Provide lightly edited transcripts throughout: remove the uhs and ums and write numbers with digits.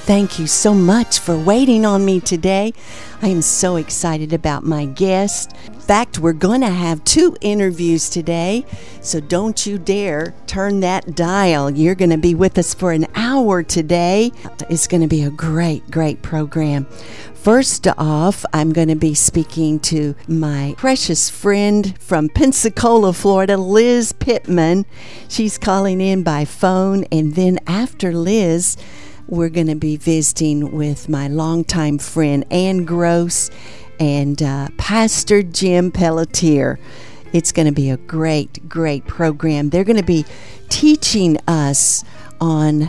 Thank you so much for waiting on me today. I am so excited about my guest. In fact, we're going to have 2 interviews today, so don't you dare turn that dial. You're going to be with us for an hour today. It's going to be a great program. First off, I'm going to be speaking to my precious friend from Pensacola, Florida, Liz Pittman. She's calling in by phone, and then after Liz, we're going to be visiting with my longtime friend Ann Gross and Pastor Jim Pelletier. It's going to be a great program. They're going to be teaching us on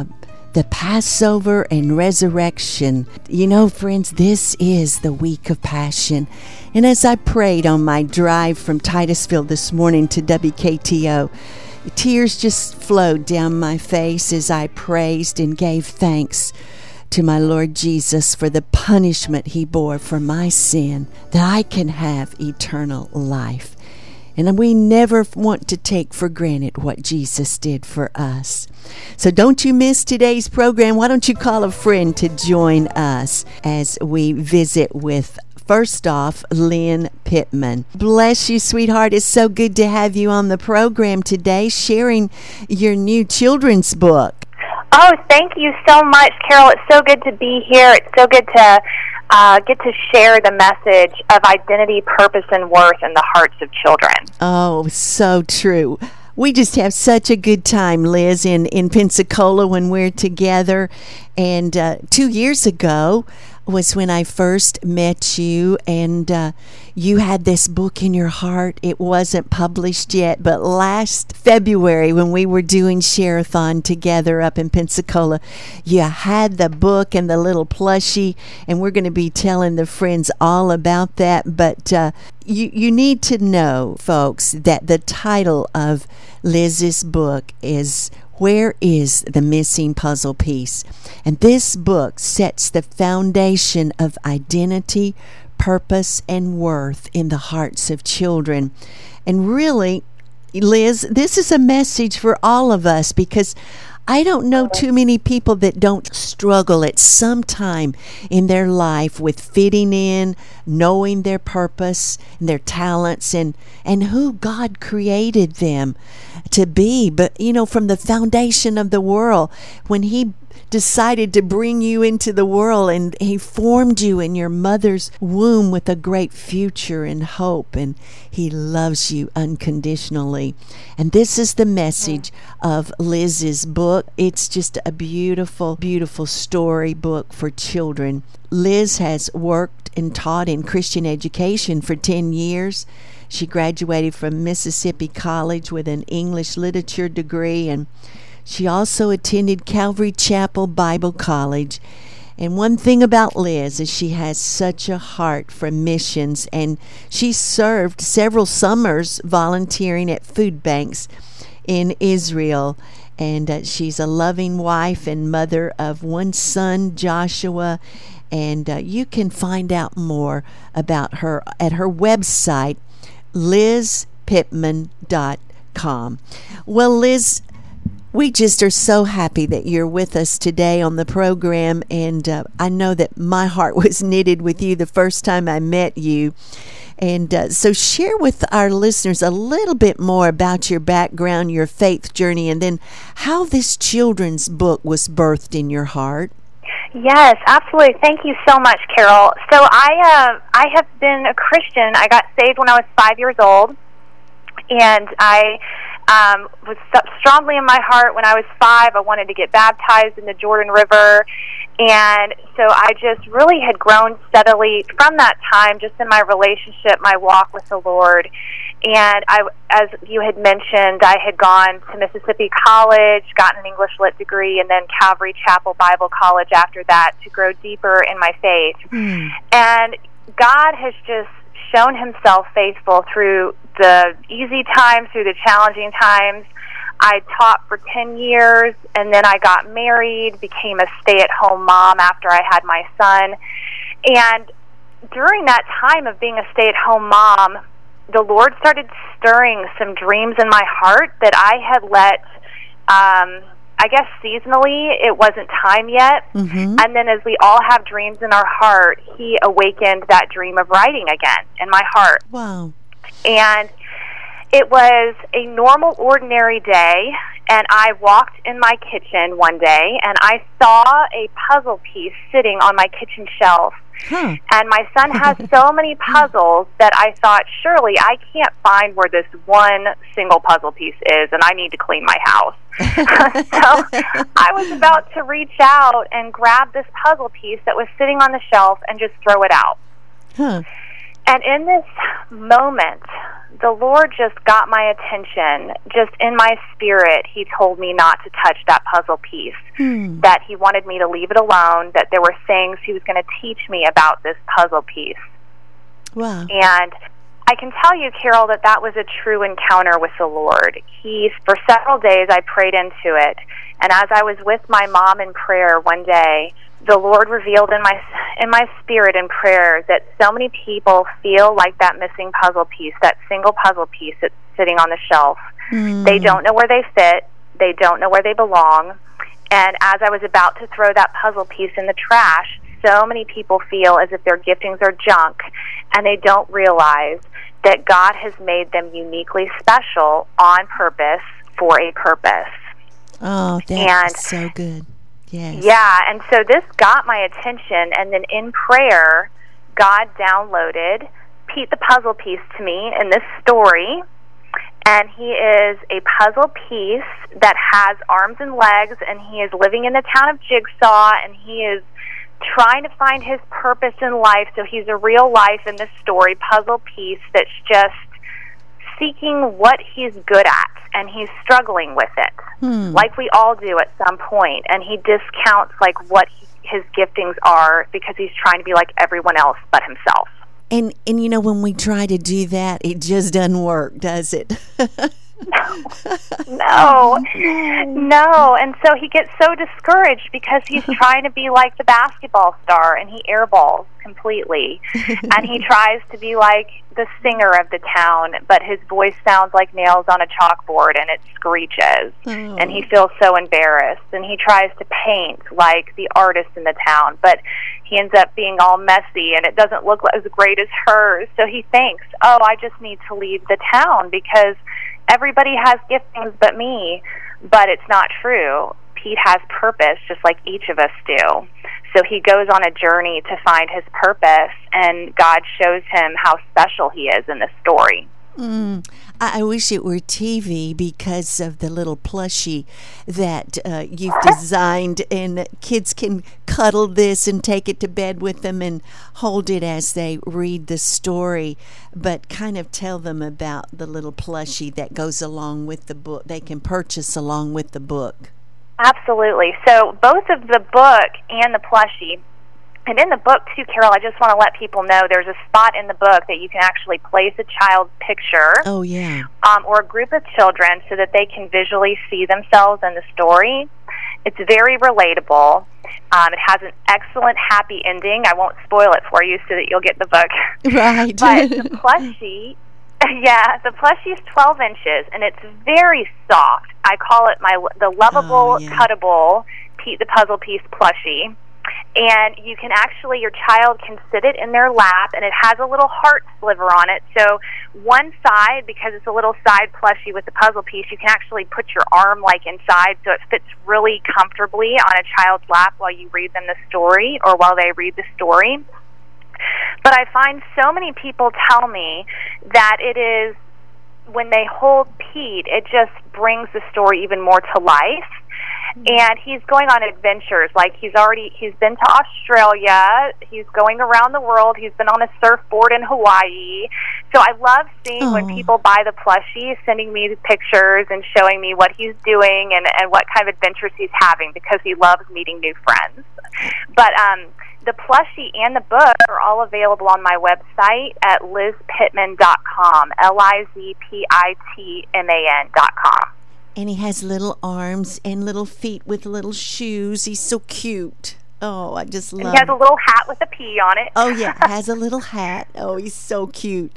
the Passover and resurrection. You know, friends, this is the week of Passion. And as I prayed on my drive from Titusville this morning to WKTO, tears just flowed down my face as I praised and gave thanks to my Lord Jesus for the punishment He bore for my sin, that I can have eternal life. And we never want to take for granted what Jesus did for us. So don't you miss today's program. Why don't you call a friend to join us as we visit with, first off, Lynn Pittman. Bless you, sweetheart. It's so good to have you on the program today, sharing your new children's book. Oh, thank you so much, Carol. It's so good to be here. It's so good to get to share the message of identity, purpose, and worth in the hearts of children. Oh, so true. We just have such a good time, Liz, in Pensacola when we're together. And 2 years ago was when I first met you, and you had this book in your heart. It wasn't published yet, but last February when we were doing Share-a-thon together up in Pensacola, you had the book and the little plushie, and we're going to be telling the friends all about that. But you need to know, folks, that the title of Liz's book is Where is the Missing Puzzle Piece? And this book sets the foundation of identity, purpose, and worth in the hearts of children. And really, Liz, this is a message for all of us, because I don't know too many people that don't struggle at some time in their life with fitting in, knowing their purpose and their talents and who God created them to be. But, you know, from the foundation of the world, when He decided to bring you into the world and He formed you in your mother's womb with a great future and hope, and He loves you unconditionally. And this is the message of Liz's book. It's just a beautiful story book for children. Liz has worked and taught in Christian education for 10 years. She graduated from Mississippi College with an English literature degree, and she also attended Calvary Chapel Bible College. And one thing about Liz is she has such a heart for missions, and she served several summers volunteering at food banks in Israel. And she's a loving wife and mother of one son, Joshua. And you can find out more about her at her website, lizpittman.com. Well, Liz, we just are so happy that you're with us today on the program, and I know that my heart was knitted with you the first time I met you. And so share with our listeners a little bit more about your background, your faith journey, and then how this children's book was birthed in your heart. Yes, absolutely. Thank you so much, Carol. So I have been a Christian. I got saved when I was 5 years old, and I was strongly in my heart when I was 5. I wanted to get baptized in the Jordan River, and so I just really had grown steadily from that time, just in my relationship, my walk with the Lord. And as you had mentioned, I had gone to Mississippi College, gotten an English Lit degree, and then Calvary Chapel Bible College after that to grow deeper in my faith. And God has just shown Himself faithful through the easy times, through the challenging times. I taught for 10 years, and then I got married, became a stay-at-home mom after I had my son. And during that time of being a stay-at-home mom, the Lord started stirring some dreams in my heart that I had let I guess seasonally, it wasn't time yet. Mm-hmm. And then as we all have dreams in our heart, he awakened that dream of writing again in my heart. Wow. And it was a normal, ordinary day, and I walked in my kitchen one day, and I saw a puzzle piece sitting on my kitchen shelf. Huh. And my son has so many puzzles that I thought, surely I can't find where this one single puzzle piece is, and I need to clean my house. So I was about to reach out and grab this puzzle piece that was sitting on the shelf and just throw it out. Huh. And in this moment, the Lord just got my attention. Just in my spirit, he told me not to touch that puzzle piece, that he wanted me to leave it alone, that there were things he was going to teach me about this puzzle piece. Wow. And I can tell you, Carol, that was a true encounter with the Lord. For several days, I prayed into it. And as I was with my mom in prayer one day, the Lord revealed in my spirit in prayer that so many people feel like that missing puzzle piece, that single puzzle piece that's sitting on the shelf. They don't know where they fit. They don't know where they belong. And as I was about to throw that puzzle piece in the trash, so many people feel as if their giftings are junk, and they don't realize that God has made them uniquely special on purpose for a purpose. Oh, that's so good. Yes. Yeah, and so this got my attention, and then in prayer, God downloaded Pete the puzzle piece to me in this story, and he is a puzzle piece that has arms and legs, and he is living in the town of Jigsaw, and he is trying to find his purpose in life. So he's a real life in this story puzzle piece that's just seeking what he's good at, and he's struggling with it, like we all do at some point. And he discounts like what his giftings are because he's trying to be like everyone else but himself. And you know, when we try to do that, it just doesn't work, does it? No. And so he gets so discouraged because he's trying to be like the basketball star, and he airballs completely. And he tries to be like the singer of the town, but his voice sounds like nails on a chalkboard, and it screeches. And he feels so embarrassed. And he tries to paint like the artist in the town, but he ends up being all messy, and it doesn't look as great as hers. So he thinks, oh, I just need to leave the town because everybody has giftings but me. But it's not true. Pete has purpose just like each of us do. So he goes on a journey to find his purpose, and God shows him how special he is in this story. I wish it were TV because of the little plushie that you've designed, and kids can cuddle this and take it to bed with them and hold it as they read the story, but kind of tell them about the little plushie that goes along with the book. They can purchase along with the book. Absolutely. So both of the book and the plushie. And in the book, too, Carol, I just want to let people know there's a spot in the book that you can actually place a child's picture. Oh, yeah. Or a group of children so that they can visually see themselves in the story. It's very relatable. It has an excellent happy ending. I won't spoil it for you so that you'll get the book. Right. But the plushie, the plushie is 12 inches, and it's very soft. I call it the lovable, cuttable Pete the Puzzle Piece plushie. And you can actually, your child can sit it in their lap, and it has a little heart sliver on it. So one side, because it's a little side plushie with the puzzle piece, you can actually put your arm like inside so it fits really comfortably on a child's lap while you read them the story or while they read the story. But I find so many people tell me that it is, when they hold Pete, it just brings the story even more to life. And he's going on adventures. Like he's been to Australia. He's going around the world. He's been on a surfboard in Hawaii. So I love seeing when people buy the plushie, sending me the pictures and showing me what he's doing and what kind of adventures he's having, because he loves meeting new friends. But the plushie and the book are all available on my website at lizpittman.com, LIZPITMAN.com. And he has little arms and little feet with little shoes. He's so cute. Oh, I just love him. He has a little hat with a P on it. Oh, yeah, has a little hat. Oh, he's so cute.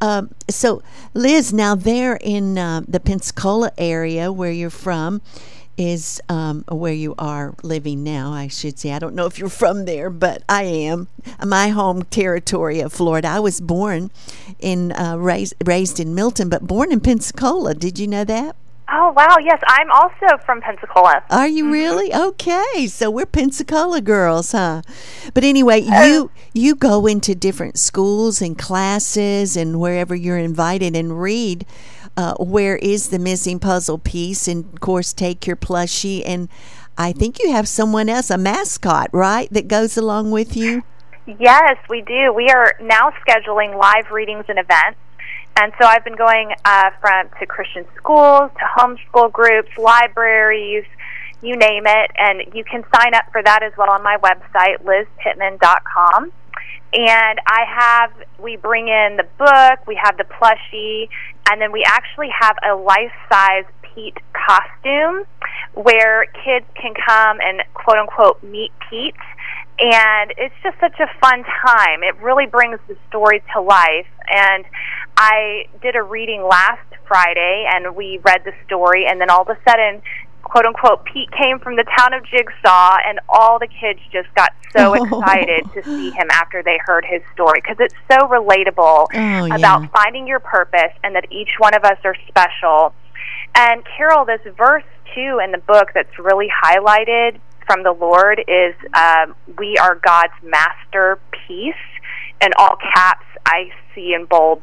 So, Liz, now there in the Pensacola area where you're from, is where you are living now, I should say. I don't know if you're from there, but I am. My home territory of Florida. I was born in raised in Milton, but born in Pensacola. Did you know that? Oh, wow. Yes, I'm also from Pensacola. Are you really? Okay, so we're Pensacola girls, huh? But anyway, you go into different schools and classes and wherever you're invited and read Where is the Missing Puzzle Piece, and of course take your plushie, and I think you have someone else, a mascot, right, that goes along with you? Yes, we do. We are now scheduling live readings and events. And so I've been going to Christian schools, to homeschool groups, libraries, you name it. And you can sign up for that as well on my website, lizpittman.com. And we bring in the book, we have the plushie, and then we actually have a life-size Pete costume where kids can come and quote-unquote meet Pete. And it's just such a fun time. It really brings the story to life. And I did a reading last Friday, and we read the story, and then all of a sudden, quote-unquote, Pete came from the town of Jigsaw, and all the kids just got so excited to see him after they heard his story, because it's so relatable about finding your purpose and that each one of us are special. And, Carol, this verse, too, in the book that's really highlighted from the Lord is we are God's masterpiece. In all caps, I see in bold,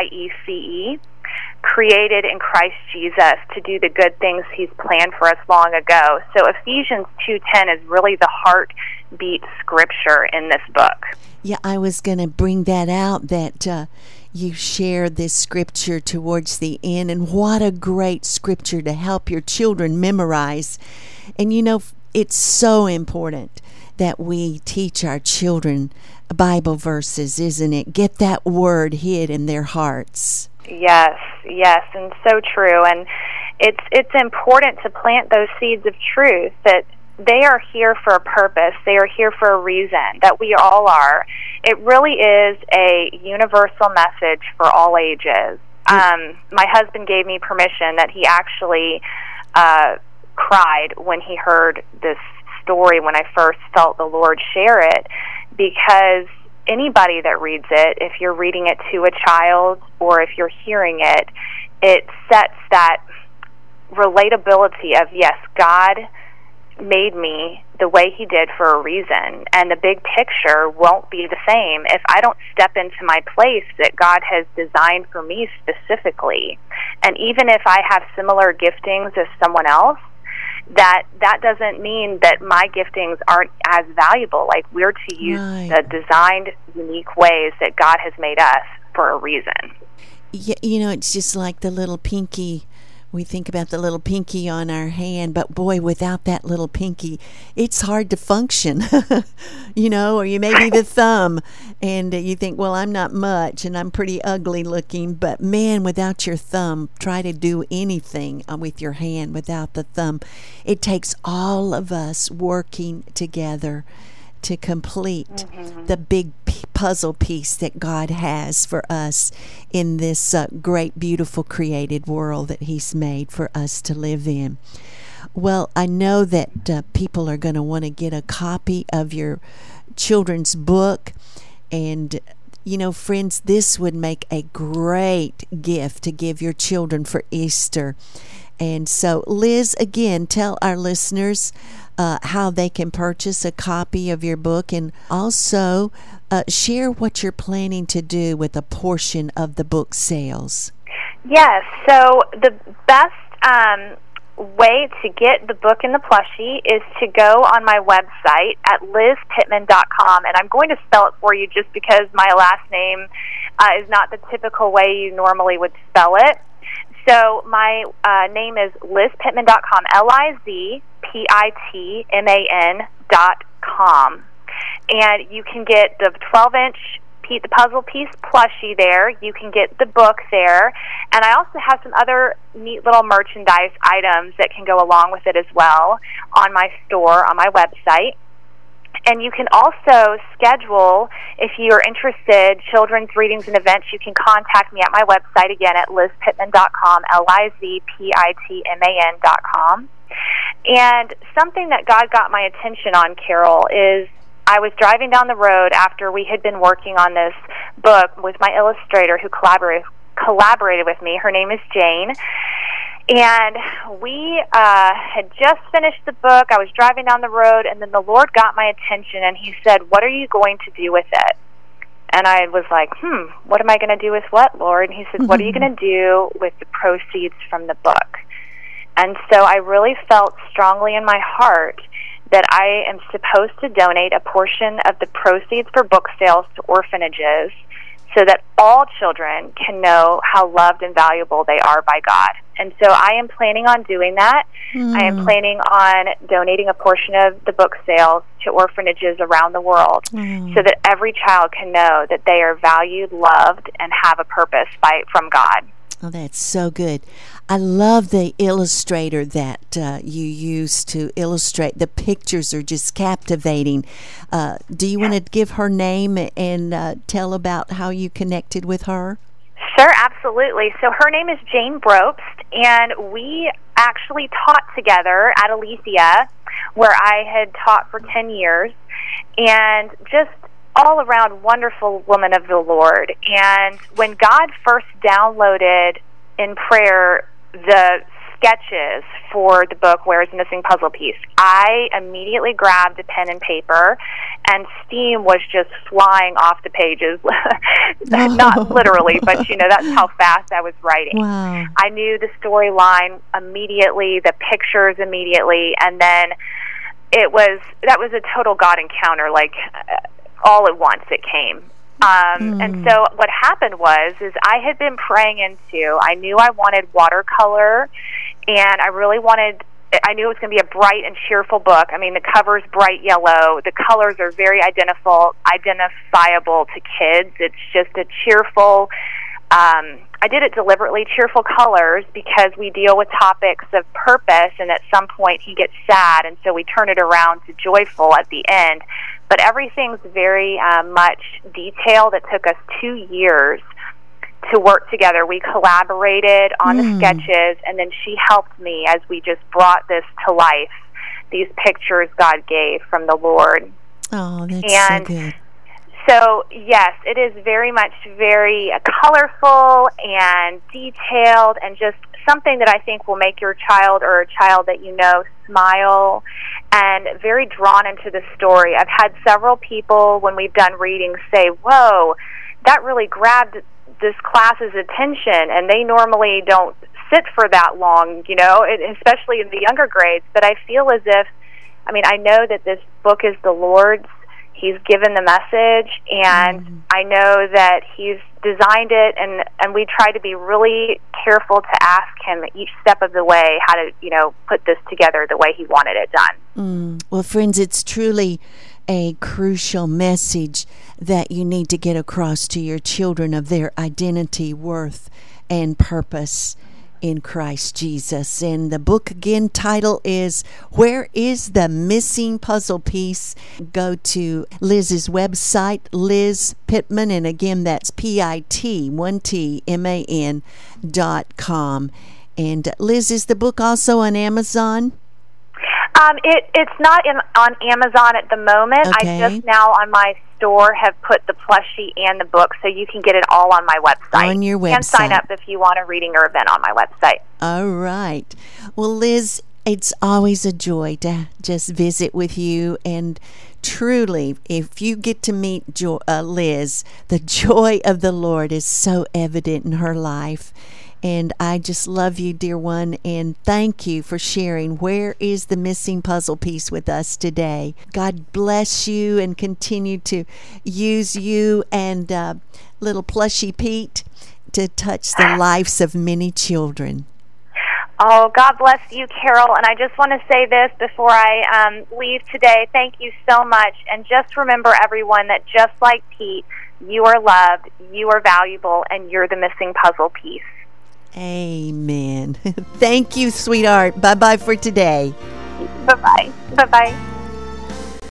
Piece, created in Christ Jesus to do the good things He's planned for us long ago. So Ephesians 2:10 is really the heartbeat scripture in this book. Yeah, I was going to bring that out, that you share this scripture towards the end, and what a great scripture to help your children memorize. And you know, it's so important that we teach our children Bible verses, isn't it? Get that word hid in their hearts. Yes, and so true. And it's important to plant those seeds of truth, that they are here for a purpose. They are here for a reason, that we all are. It really is a universal message for all ages. My husband gave me permission that he actually cried when he heard this story, when I first felt the Lord share it, because anybody that reads it, if you're reading it to a child or if you're hearing it, it sets that relatability of, yes, God made me the way He did for a reason, and the big picture won't be the same if I don't step into my place that God has designed for me specifically. And even if I have similar giftings as someone else, that doesn't mean that my giftings aren't as valuable. Like, we're to use the designed, unique ways that God has made us for a reason. Yeah, you know, it's just like the little pinky. We think about the little pinky on our hand, but boy, without that little pinky, it's hard to function, you know, or you maybe the thumb, and you think, well, I'm not much, and I'm pretty ugly looking, but man, without your thumb, try to do anything with your hand without the thumb. It takes all of us working together to complete the big puzzle piece that God has for us in this great, beautiful, created world that He's made for us to live in. Well, I know that people are going to want to get a copy of your children's book, and you know, friends, this would make a great gift to give your children for Easter. And so, Liz, again, tell our listeners how they can purchase a copy of your book, and also share what you're planning to do with a portion of the book sales. Yes, so the best way to get the book and the plushie is to go on my website at lizpittman.com, and I'm going to spell it for you just because my last name is not the typical way you normally would spell it. So my name is lizpittman.com, LIZPITMAN.com. And you can get the 12-inch Pete the Puzzle Piece plushie there. You can get the book there. And I also have some other neat little merchandise items that can go along with it as well on my store, on my website. And you can also schedule, if you're interested, children's readings and events. You can contact me at my website again at lizpittman.com, LIZPITMAN.com. And something that God got my attention on, Carol, is I was driving down the road after we had been working on this book with my illustrator who collaborated with me. Her name is Jane. And we had just finished the book. I was driving down the road, and then the Lord got my attention, and he said, "What are you going to do with it?" And I was like, what am I going to do with what, Lord? And he said, what are you going to do with the proceeds from the book? And so I really felt strongly in my heart that I am supposed to donate a portion of the proceeds for book sales to orphanages so that all children can know how loved and valuable they are by God. And so I am planning on doing that. I am planning on donating a portion of the book sales to orphanages around the world so that every child can know that they are valued, loved, and have a purpose from God. Oh, that's so good. I love the illustrator that you use to illustrate. The pictures are just captivating. Do you want to give her name and tell about how you connected with her? Sure, absolutely. So her name is Jane Brobst, and we actually taught together at Aletheia, where I had taught for 10 years, and just all around wonderful woman of the Lord. And when God first downloaded in prayer the sketches for the book Where is the Missing Puzzle Piece, I immediately grabbed a pen and paper, and steam was just flying off the pages. Not literally, but that's how fast I was writing. Wow. I knew the storyline immediately, the pictures immediately, and then that was a total God encounter, like all at once it came. And so what happened is I had been praying I knew I wanted watercolor, and I knew it was going to be a bright and cheerful book. I mean, the cover's bright yellow. The colors are very identifiable to kids. It's just a cheerful, I did it deliberately, cheerful colors, because we deal with topics of purpose, and at some point he gets sad, and so we turn it around to joyful at the end. But everything's very much detailed. It took us 2 years to work together. We collaborated on the sketches, and then she helped me as we just brought this to life, these pictures God gave from the Lord. Oh, that's so good. So, yes, it is very much very colorful and detailed, and just something that I think will make your child or a child that you know smile and very drawn into the story. I've had several people, when we've done readings, say, whoa, that really grabbed this class's attention, and they normally don't sit for that long, especially in the younger grades. But I feel as if, I know that this book is the Lord's. He's given the message, and I know that He's designed it, and we try to be really careful to ask Him each step of the way how to, put this together the way He wanted it done. Well, friends, it's truly a crucial message that you need to get across to your children of their identity, worth, and purpose in Christ Jesus. And the book again title is Where is the Missing Puzzle Piece? Go to Liz's website, Liz Pittman, and again that's PIT1TMAN.com. And Liz, is the book also on Amazon? It's not on Amazon at the moment. Okay. I just now on my store have put the plushie and the book, so you can get it all on my website. On your website. And sign up if you want a reading or event on my website. All right. Well, Liz, it's always a joy to just visit with you, and truly, if you get to meet Liz, the joy of the Lord is so evident in her life. And I just love you, dear one, and thank you for sharing Where is the Missing Puzzle Piece with us today. God bless you and continue to use you and little Plushy Pete to touch the lives of many children. Oh, God bless you, Carol. And I just want to say this before I leave today. Thank you so much. And just remember, everyone, that just like Pete, you are loved, you are valuable, and you're the missing puzzle piece. Amen. Thank you, sweetheart. Bye-bye for today. Bye-bye. Bye-bye.